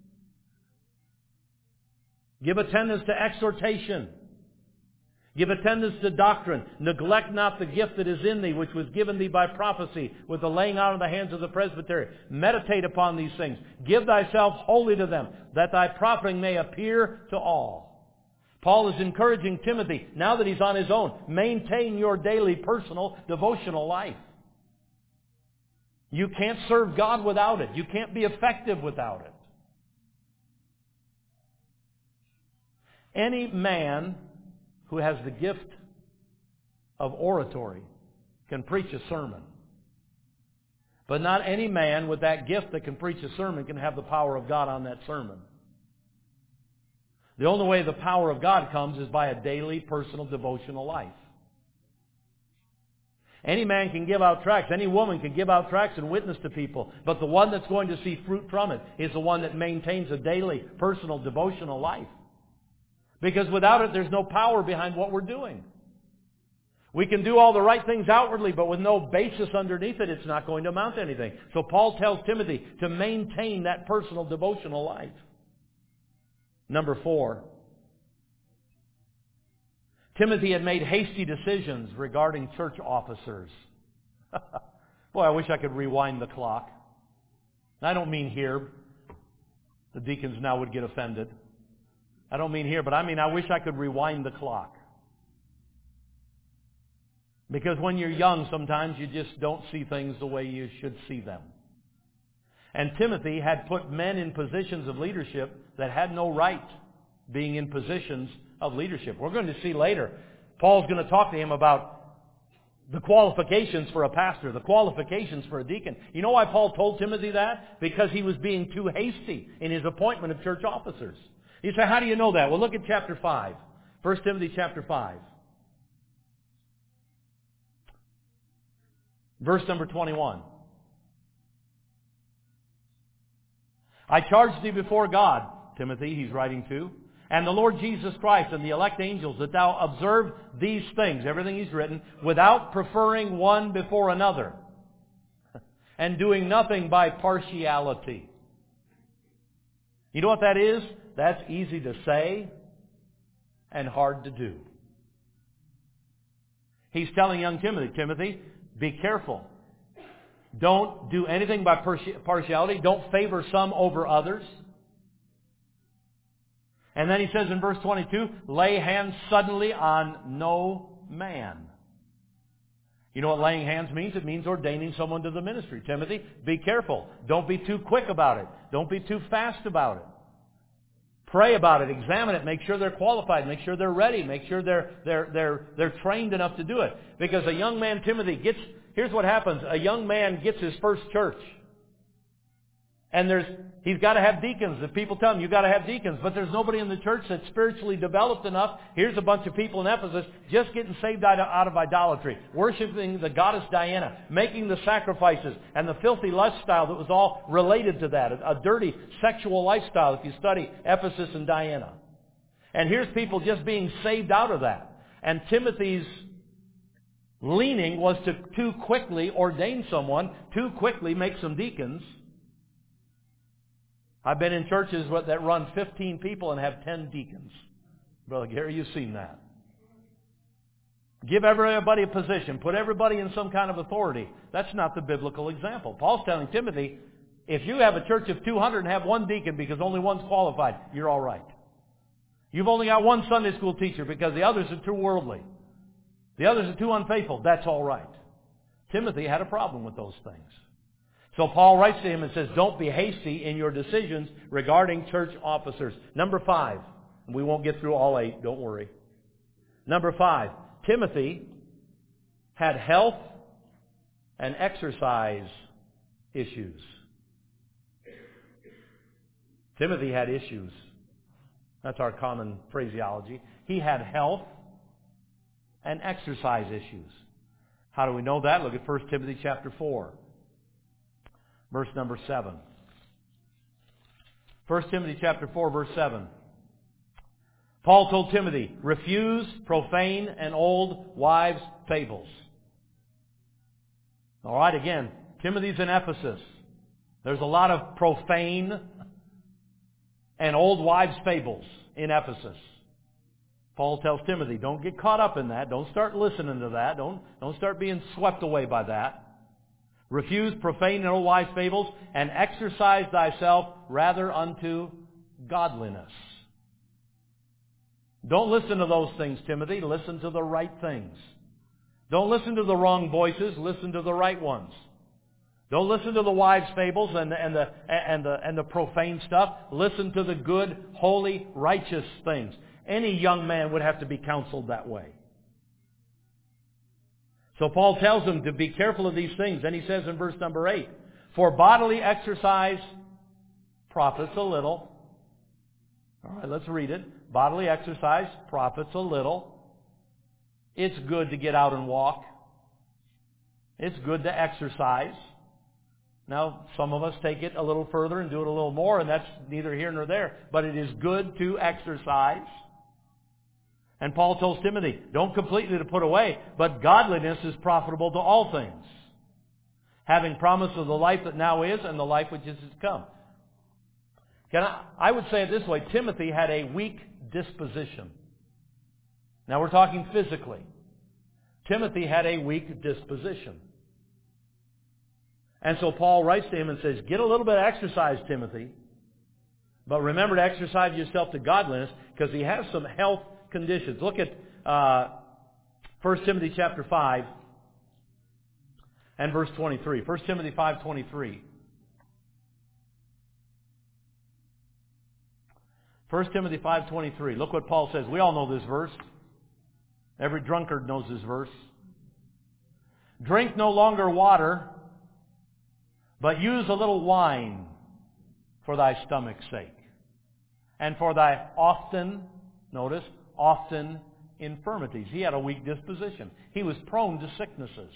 Give attendance to exhortation. Give attendance to doctrine. Neglect not the gift that is in thee, which was given thee by prophecy, with the laying out of the hands of the presbytery. Meditate upon these things. Give thyself wholly to them, that thy profiting may appear to all. Paul is encouraging Timothy, now that he's on his own, maintain your daily personal devotional life. You can't serve God without it. You can't be effective without it. Any man who has the gift of oratory can preach a sermon. But not any man with that gift that can preach a sermon can have the power of God on that sermon. The only way the power of God comes is by a daily, personal, devotional life. Any man can give out tracts. Any woman can give out tracts and witness to people. But the one that's going to see fruit from it is the one that maintains a daily, personal, devotional life. Because without it, there's no power behind what we're doing. We can do all the right things outwardly, but with no basis underneath it, it's not going to amount to anything. So Paul tells Timothy to maintain that personal, devotional life. Number four, Timothy had made hasty decisions regarding church officers. Boy, I wish I could rewind the clock. I don't mean here. The deacons now would get offended. I don't mean here, but I mean I wish I could rewind the clock. Because when you're young, sometimes you just don't see things the way you should see them. And Timothy had put men in positions of leadership that had no right being in positions of leadership. We're going to see later, Paul's going to talk to him about the qualifications for a pastor, the qualifications for a deacon. You know why Paul told Timothy that? Because he was being too hasty in his appointment of church officers. You say, how do you know that? Well, look at chapter five. First Timothy chapter five. Verse number twenty-one. I charge thee before God, Timothy, he's writing to, and the Lord Jesus Christ and the elect angels, that thou observe these things, everything he's written, without preferring one before another, and doing nothing by partiality. You know what that is? That's easy to say and hard to do. He's telling young Timothy, Timothy, be careful. Don't do anything by partiality. Don't favor some over others. And then he says in verse twenty-two, lay hands suddenly on no man. You know what laying hands means? It means ordaining someone to the ministry. Timothy, be careful. Don't be too quick about it. Don't be too fast about it. Pray about it. Examine it. Make sure they're qualified. Make sure they're ready. Make sure they're they're they're they're trained enough to do it. Because a young man, Timothy, gets here's what happens. A young man gets his first church. And there's he's got to have deacons. If people tell him you've got to have deacons, but there's nobody in the church that's spiritually developed enough. Here's a bunch of people in Ephesus just getting saved out of, out of idolatry, worshiping the goddess Diana, making the sacrifices, and the filthy lifestyle that was all related to that, a, a dirty sexual lifestyle if you study Ephesus and Diana. And here's people just being saved out of that. And Timothy's leaning was to too quickly ordain someone, too quickly make some deacons. I've been in churches that run fifteen people and have ten deacons. Brother Gary, you've seen that. Give everybody a position. Put everybody in some kind of authority. That's not the biblical example. Paul's telling Timothy, if you have a church of two hundred and have one deacon because only one's qualified, you're all right. You've only got one Sunday school teacher because the others are too worldly. The others are too unfaithful. That's all right. Timothy had a problem with those things. So Paul writes to him and says, don't be hasty in your decisions regarding church officers. Number five, we won't get through all eight, don't worry. Number five, Timothy had health and exercise issues. Timothy had issues. That's our common phraseology. He had health and exercise issues. How do we know that? Look at First Timothy chapter four. Verse number seven. First Timothy chapter four, verse seven. Paul told Timothy, refuse profane and old wives' fables. All right, again, Timothy's in Ephesus. There's a lot of profane and old wives' fables in Ephesus. Paul tells Timothy, don't get caught up in that. Don't start listening to that. Don't, don't start being swept away by that. Refuse profane and old wives' fables, and exercise thyself rather unto godliness. Don't listen to those things, Timothy. Listen to the right things. Don't listen to the wrong voices. Listen to the right ones. Don't listen to the wives' fables and the, and the, and the, and the profane stuff. Listen to the good, holy, righteous things. Any young man would have to be counseled that way. So Paul tells them to be careful of these things. Then he says in verse number eight, for bodily exercise profits a little. All right, let's read it. Bodily exercise profits a little. It's good to get out and walk. It's good to exercise. Now, some of us take it a little further and do it a little more, and that's neither here nor there. But it is good to exercise. And Paul tells Timothy, don't completely to put away, but godliness is profitable to all things, having promise of the life that now is and the life which is to come. Can I, I would say it this way, Timothy had a weak disposition. Now we're talking physically. Timothy had a weak disposition. And so Paul writes to him and says, get a little bit of exercise, Timothy, but remember to exercise yourself to godliness, because he has some health conditions. Look at uh, First Timothy chapter five and verse twenty-three. First Timothy five twenty-three. First Timothy five twenty-three. Look what Paul says. We all know this verse. Every drunkard knows this verse. Drink no longer water, but use a little wine for thy stomach's sake, and for thy often, notice, often infirmities. He had a weak disposition. He was prone to sicknesses.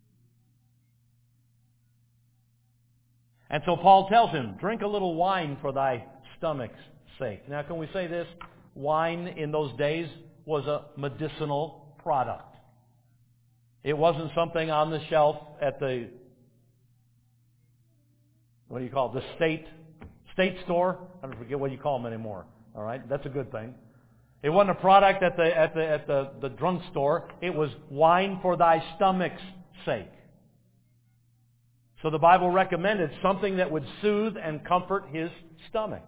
And so Paul tells him, drink a little wine for thy stomach's sake. Now, can we say this? Wine in those days was a medicinal product. It wasn't something on the shelf at the, what do you call it, the state State store, I don't forget what you call them anymore. All right, that's a good thing. It wasn't a product at the at the at the, the drugstore. It was wine for thy stomach's sake. So the Bible recommended something that would soothe and comfort his stomach.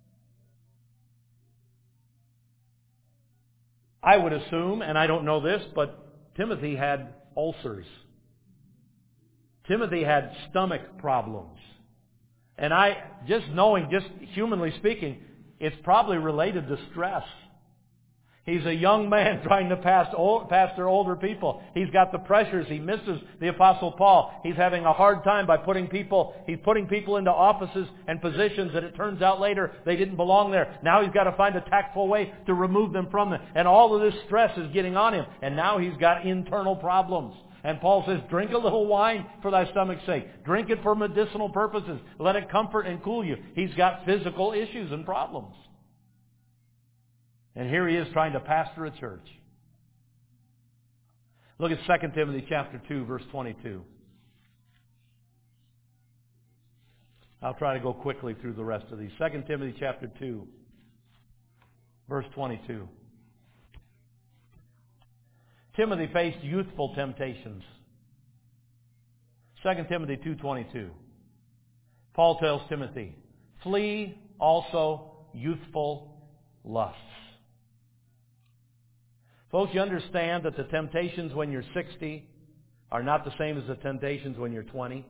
I would assume, and I don't know this, but Timothy had ulcers. Timothy had stomach problems. And I, just knowing, just humanly speaking, it's probably related to stress. He's a young man trying to pastor older people. He's got the pressures. He misses the Apostle Paul. He's having a hard time by putting people, he's putting people into offices and positions that it turns out later they didn't belong there. Now he's got to find a tactful way to remove them from them. And all of this stress is getting on him. And now he's got internal problems. And Paul says, drink a little wine for thy stomach's sake. Drink it for medicinal purposes. Let it comfort and cool you. He's got physical issues and problems. And here he is trying to pastor a church. Look at Second Timothy chapter two, verse twenty-two. I'll try to go quickly through the rest of these. Second Timothy chapter two, verse twenty-two. Timothy faced youthful temptations. Second Timothy two twenty-two. Paul tells Timothy, flee also youthful lusts. Folks, you understand that the temptations when you're sixty are not the same as the temptations when you're twenty?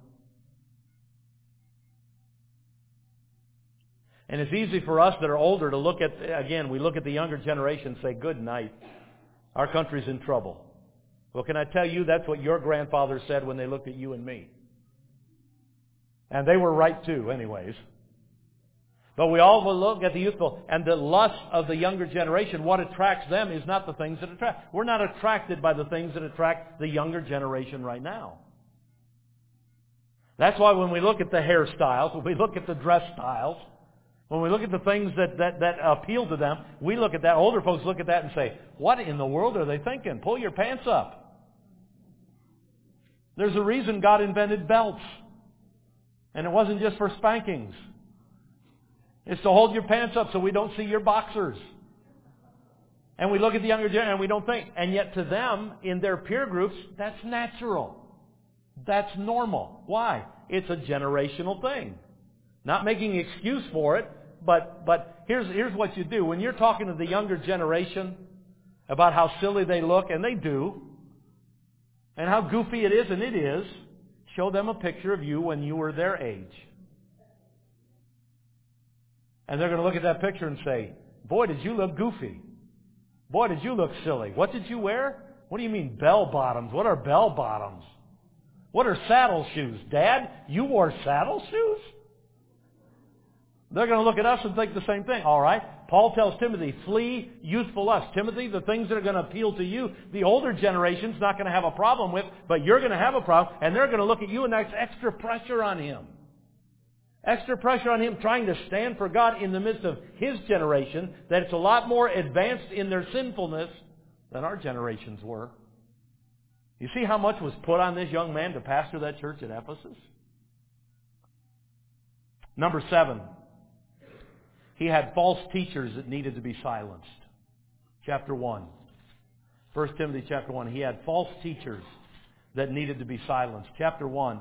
And it's easy for us that are older to look at, again, we look at the younger generation and say, good night. Our country's in trouble. Well, can I tell you that's what your grandfather said when they looked at you and me? And they were right too, anyways. But we all will look at the youthful and the lust of the younger generation. What attracts them is not the things that attract. We're not attracted by the things that attract the younger generation right now. That's why when we look at the hairstyles, when we look at the dress styles, when we look at the things that, that, that appeal to them, we look at that, older folks look at that and say, what in the world are they thinking? Pull your pants up. There's a reason God invented belts. And it wasn't just for spankings. It's to hold your pants up so we don't see your boxers. And we look at the younger generation and we don't think. And yet to them, in their peer groups, that's natural. That's normal. Why? It's a generational thing. Not making an excuse for it, but but here's here's what you do. When you're talking to the younger generation about how silly they look, and they do, and how goofy it is, and it is, show them a picture of you when you were their age. And they're going to look at that picture and say, boy, did you look goofy. Boy, did you look silly. What did you wear? What do you mean bell bottoms? What are bell bottoms? What are saddle shoes? Dad, you wore saddle shoes? They're going to look at us and think the same thing. All right. Paul tells Timothy, flee youthful lust. Timothy, the things that are going to appeal to you, the older generation's not going to have a problem with, but you're going to have a problem, and they're going to look at you and that's extra pressure on him. Extra pressure on him trying to stand for God in the midst of his generation, that it's a lot more advanced in their sinfulness than our generations were. You see how much was put on this young man to pastor that church at Ephesus? Number seven, he had false teachers that needed to be silenced. Chapter one. First Timothy chapter one. He had false teachers that needed to be silenced. Chapter one.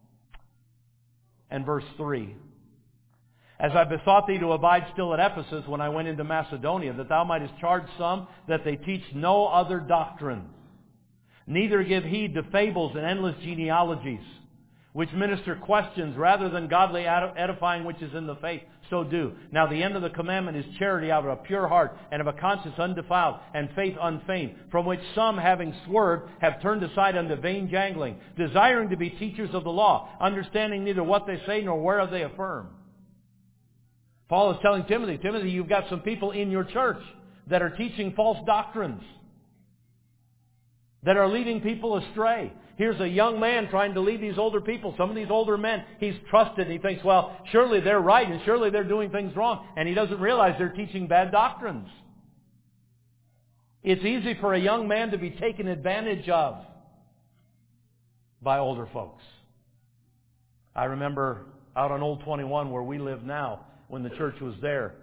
And verse three. As I besought thee to abide still at Ephesus when I went into Macedonia, that thou mightest charge some that they teach no other doctrine, neither give heed to fables and endless genealogies, which minister questions rather than godly edifying which is in the faith, so do. Now the end of the commandment is charity out of a pure heart, and of a conscience undefiled, and faith unfeigned, from which some, having swerved, have turned aside unto vain jangling, desiring to be teachers of the law, understanding neither what they say nor whereof they affirm. Paul is telling Timothy, Timothy, you've got some people in your church that are teaching false doctrines, that are leading people astray. Here's a young man trying to lead these older people. Some of these older men, he's trusted. He thinks, well, surely they're right and surely they're doing things wrong. And he doesn't realize they're teaching bad doctrines. It's easy for a young man to be taken advantage of by older folks. I remember out on Old twenty-one where we live now, when the church was there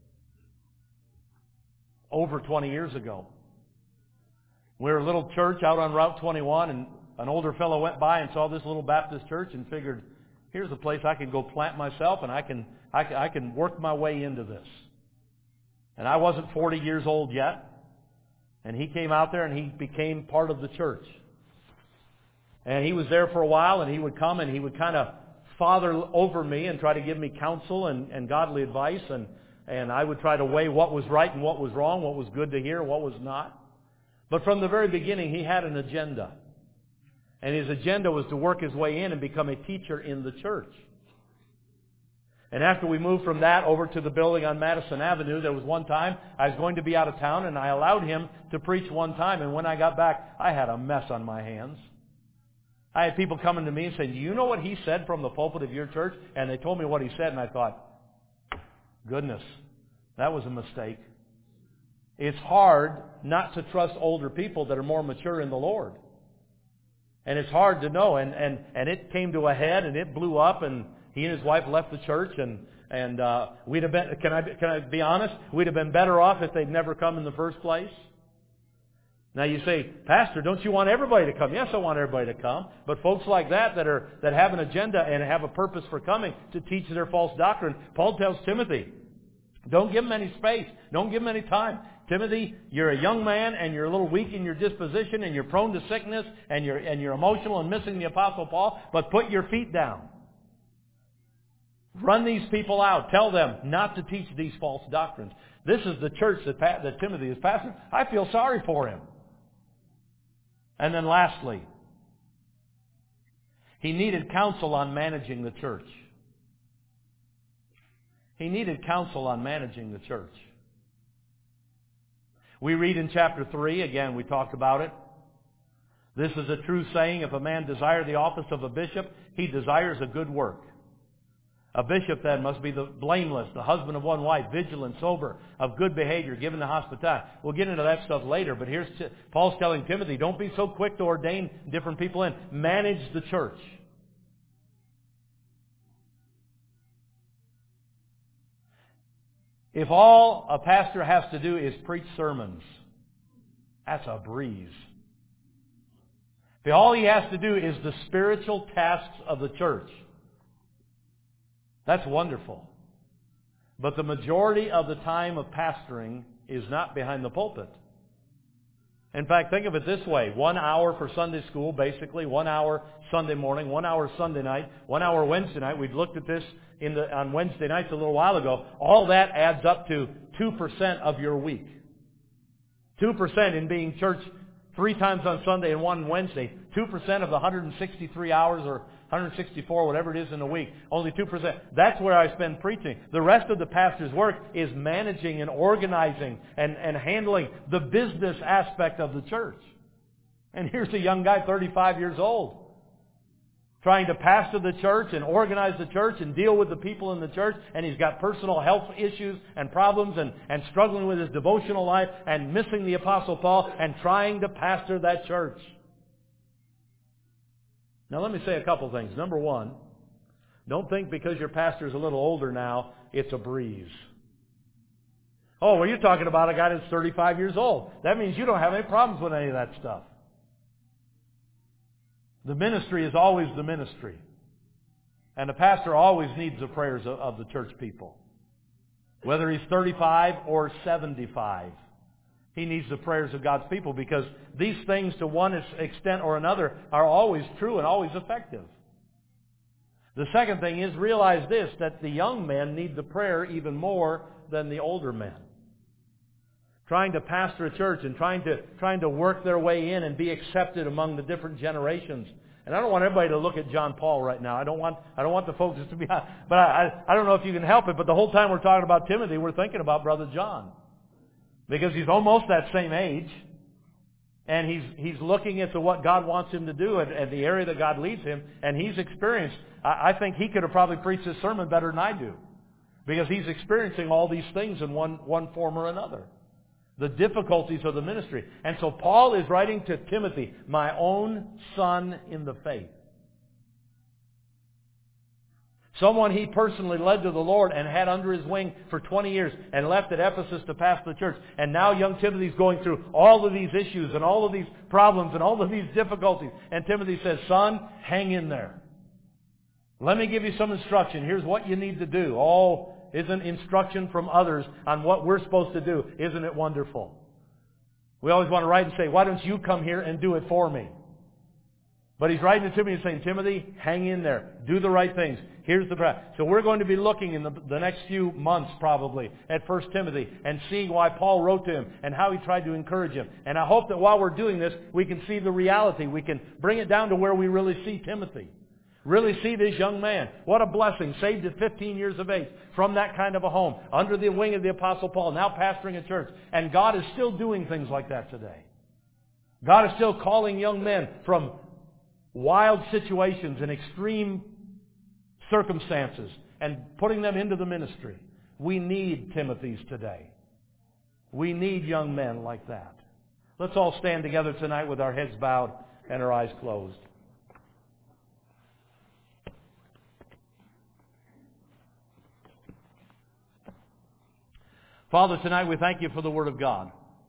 over twenty years ago. We were a little church out on Route twenty-one, and an older fellow went by and saw this little Baptist church and figured, here's a place I can go plant myself, and I can, I can, I can work my way into this. And I wasn't forty years old yet. And he came out there and he became part of the church. And he was there for a while, and he would come and he would kind of father over me and try to give me counsel and, and godly advice. And, and I would try to weigh what was right and what was wrong, what was good to hear, what was not. But from the very beginning, he had an agenda. And his agenda was to work his way in and become a teacher in the church. And after we moved from that over to the building on Madison Avenue, there was one time I was going to be out of town, and I allowed him to preach one time. And when I got back, I had a mess on my hands. I had people coming to me and saying, do you know what he said from the pulpit of your church? And they told me what he said, and I thought, goodness, that was a mistake. It's hard not to trust older people that are more mature in the Lord. And it's hard to know. And, and, and it came to a head, and it blew up, and he and his wife left the church, and, and uh, we'd have been, can I, can I be honest? We'd have been better off if they'd never come in the first place. Now you say, Pastor, don't you want everybody to come? Yes, I want everybody to come. But folks like that, that are, that have an agenda and have a purpose for coming to teach their false doctrine, Paul tells Timothy, don't give them any space. Don't give them any time. Timothy, you're a young man, and you're a little weak in your disposition, and you're prone to sickness, and you're, and you're emotional and missing the Apostle Paul, but put your feet down. Run these people out. Tell them not to teach these false doctrines. This is the church that, that Timothy is pastoring. I feel sorry for him. And then lastly, he needed counsel on managing the church. He needed counsel on managing the church. We read in chapter three, again we talked about it. This is a true saying, if a man desire the office of a bishop, he desires a good work. A bishop then must be the blameless, the husband of one wife, vigilant, sober, of good behavior, given to hospitality. We'll get into that stuff later, but here's Paul's telling Timothy, don't be so quick to ordain different people in. Manage the church. If all a pastor has to do is preach sermons, that's a breeze. If all he has to do is the spiritual tasks of the church, that's wonderful. But the majority of the time of pastoring is not behind the pulpit. In fact, think of it this way. One hour for Sunday school, basically. One hour Sunday morning. One hour Sunday night. One hour Wednesday night. We've looked at this in the, on Wednesday nights a little while ago. All that adds up to two percent of your week. two percent in being church three times on Sunday and one Wednesday. two percent of the one hundred sixty-three hours or one hundred sixty-four, whatever it is in a week. Only two percent. That's where I spend preaching. The rest of the pastor's work is managing and organizing and, and handling the business aspect of the church. And here's a young guy, thirty-five years old, trying to pastor the church and organize the church and deal with the people in the church. And he's got personal health issues and problems and, and struggling with his devotional life and missing the Apostle Paul and trying to pastor that church. Now let me say a couple things. Number one, don't think because your pastor's a little older now, it's a breeze. Oh, well, you're talking about a guy that's thirty-five years old. That means you don't have any problems with any of that stuff. The ministry is always the ministry. And the pastor always needs the prayers of, of the church people. Whether he's thirty-five or seventy-five. He needs the prayers of God's people, because these things, to one extent or another, are always true and always effective. The second thing is, realize this, that the young men need the prayer even more than the older men. Trying to pastor a church and trying to trying to work their way in and be accepted among the different generations. And I don't want everybody to look at John Paul right now. I don't want I don't want the focus to be, but I, I I don't know if you can help it. But the whole time we're talking about Timothy, we're thinking about Brother John, because he's almost that same age, and he's he's looking at the, what God wants him to do and, and the area that God leads him, and he's experienced. I, I think he could have probably preached this sermon better than I do, because he's experiencing all these things in one one form or another. The difficulties of the ministry. And so Paul is writing to Timothy, my own son in the faith. Someone he personally led to the Lord and had under his wing for twenty years and left at Ephesus to pastor the church. And now young Timothy's going through all of these issues and all of these problems and all of these difficulties. And Timothy says, son, hang in there. Let me give you some instruction. Here's what you need to do. Oh, isn't instruction from others on what we're supposed to do? Isn't it wonderful? We always want to write and say, why don't you come here and do it for me? But he's writing to Timothy and saying, Timothy, hang in there. Do the right things. Here's the practice. So we're going to be looking in the, the next few months probably at First Timothy and seeing why Paul wrote to him and how he tried to encourage him. And I hope that while we're doing this, we can see the reality. We can bring it down to where we really see Timothy. Really see this young man. What a blessing. Saved at fifteen years of age from that kind of a home. Under the wing of the Apostle Paul. Now pastoring a church. And God is still doing things like that today. God is still calling young men from wild situations and extreme circumstances and putting them into the ministry. We need Timothys today. We need young men like that. Let's all stand together tonight with our heads bowed and our eyes closed. Father, tonight we thank you for the Word of God.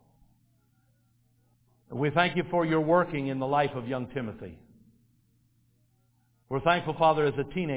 We thank you for your working in the life of young Timothy. We're thankful, Father, as a teenager,